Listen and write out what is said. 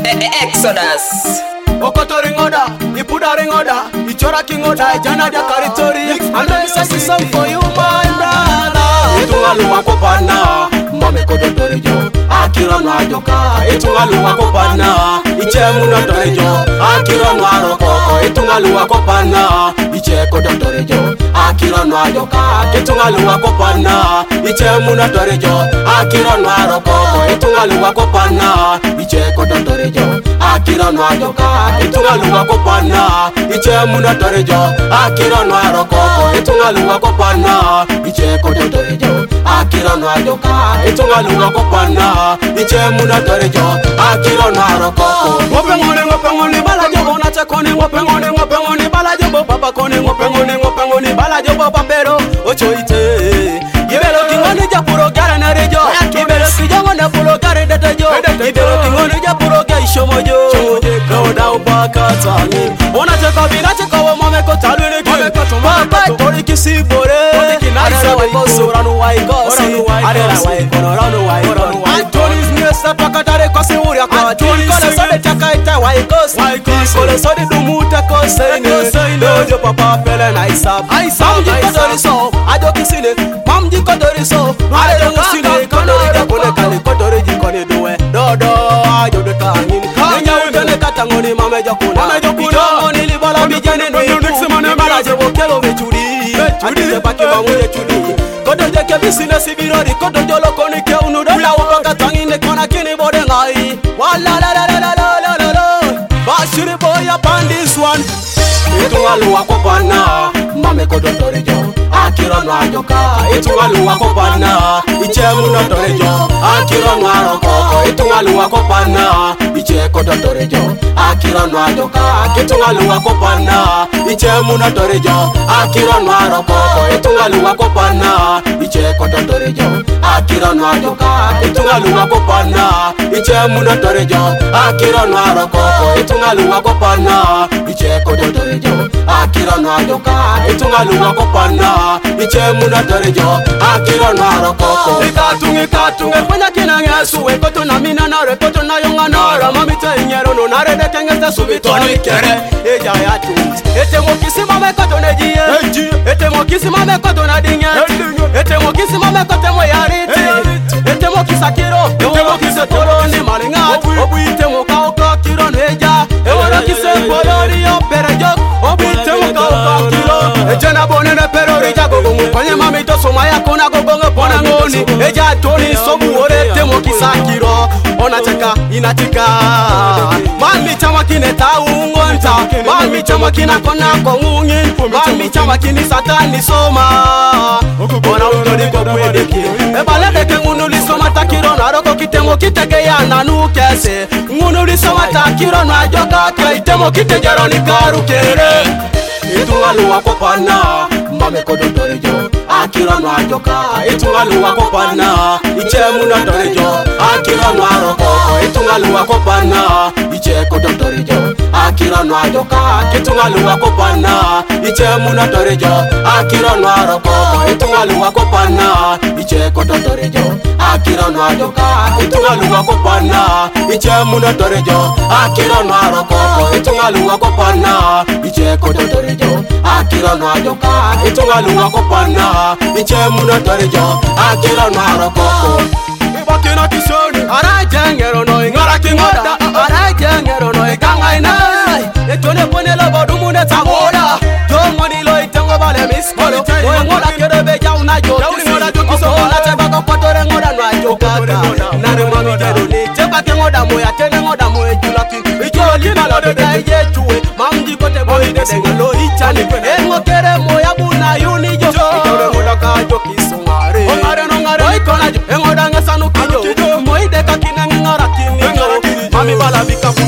Exodus. Okotoring order, Ipudaring order, Ichoraking order, Jana dia Karitori. And then this is song for you, my brother. Itungaluwa kopana, mame kodotorijo. Akira no ajoka, itungaluwa kopana. Ichemu no torijo, akira no arokoko. Itungaluwa kopana, iche kodotorijo. Akira no ajoka, itungaluwa kopana. Ichemu no torijo, akira no arokoko. Itungaluwa kopana, iche kodotorijo. Akira no ajoka, itungaluwa kopana. Ichemu no torijo, akira no arokoko. Itungaluwa kopana, iche kodotorijo. Akira no ajoka, itungaluwa kopana. Ichemu no torijo, akira no arokoko. Ngopengone balajo bona chakone ngopengone balajo bo papa kone ngopengone balajo bo papero ochoite. Ibelo kingone japuro gara na rejo. Ibelo kijangone pulo gara datajo. Ibelo kingone japuro ga ishomojo. Kauda upakatani. Bona chaka bila chaka wa mame ko talwele ki. Papa tori kisibore. Arera wa boso ranu wa igosi. Arera wa ikono ranu wa ikono. Antoni's nesta pakatare kwa seuri akwa. Kole sode chaka ita wa igosi. Kole sode dumuta koseine. Dojo papa pele na isab. Mamji kodori so. Ajo kisine. Mamji kodori so. Ajo kisine. Kodori jakone kali. Kodori jikone duwe. Dodo ajo de tangini. Enya utene katangoni mame jokuna. Ikongoni libala bijane no yipu. Ibala jebo kelo vechuri. Adite pake mamuje chudi. Kodo jeke bisine sibirori. Kodo jolo koni ke unuda. Ula upaka tangine kona kini bode ngai. Wala la la la la la la la. Bashiri boy upon this one. Itungaluwa kopana, mame kodotorijo. Akira no ajoka, itungaluwa kopana. Ichemu no torijo, akira no arokoko. Itungaluwa kopana, iche kodotorijo. Akira no ajoka, itungaluwa kopana. Ichemu no torijo, akira no arokoko. Itungaluwa kopana, iche kodotorijo. Akira no ajoka, itungaluwa kopana. Ichemu no torijo, akira no arokoko. Itungaluwa kopana, iche kodotorijo. Akira no ajoka, itungaluwa kopana. Ichemu no torijo, akira no arokoko. Ikatunge kwenya kina ngesu. Ekoto na mina na rekoto na yonga nara. Mamita inyero no nare de kengesta subitoni kere. Eja ya tunes. Ete mokisi mame koto nejie. Ete mokisi mame koto na dinge. Ete mokisi mame kote mo yariti. Ete mokisa kiro. Ete mokise toro ni malingat. Obu ite moka oka kiro neja. Ewana kise polori yo perejok. Obu ite moka oka kiro. Eja na bonene perori jago gongo. Kwenye mami to somaya kona gogongo pona ngoni. Eja toni sobu orete mokisa kiro. Ona chaka inatika. Mami chama kine taungonta. Mami chama kina kona kongungin. Mami chama kini satani soma. Ona utodi kwa kwedeki. Ebalede ke ngunuli soma takiro na roko kitemo kitege ya nanu kese. Ngunuli soma takiro na joka ke itemo kitejero ni karu kere. Itungaluwa kopana, mame kodotorijo. Akira no ajoka, itungaluwa kopana. Ichemu no torijo, akira no arokoko. Itungaluwa kopana, iche kodotorijo. Akira no ajoka, itungaluwa kopana. Ichemu no torijo, akira no arokoko. Itungaluwa kopana, iche kodotorijo. Akira no ajoka, itungaluwa kopana. Ichemu no torijo, akira no arokoko. Itungaluwa kopana, iche kodotorijo. Akira no ajoka, itungaluwa kopana. Ichemu no torijo, akira no arokoko. Ibakina kisoni, arajengero no ingara kingoda. Arajengero no ikanga inai. Etone pone lo bodumu ne tagoda. Jomoni lo itengo vale miskolo. Ngoda kerebe ja una jokisi. Okola cheba kopotore ngoda no ajokata. Nare mami jero ni cheba ke ngoda moya tene ngoda moya julaki. Ijoli na lo de daije tuwe. Mamji kote boy de dengelo ichani. Engo kere moya buna yuni jo. Itore ngoda ka jokiso ngare. Ongare no ngare. Oikona jo. Engoda ngesanu kijo. Moide kakine ngara kini jo. Mami bala bika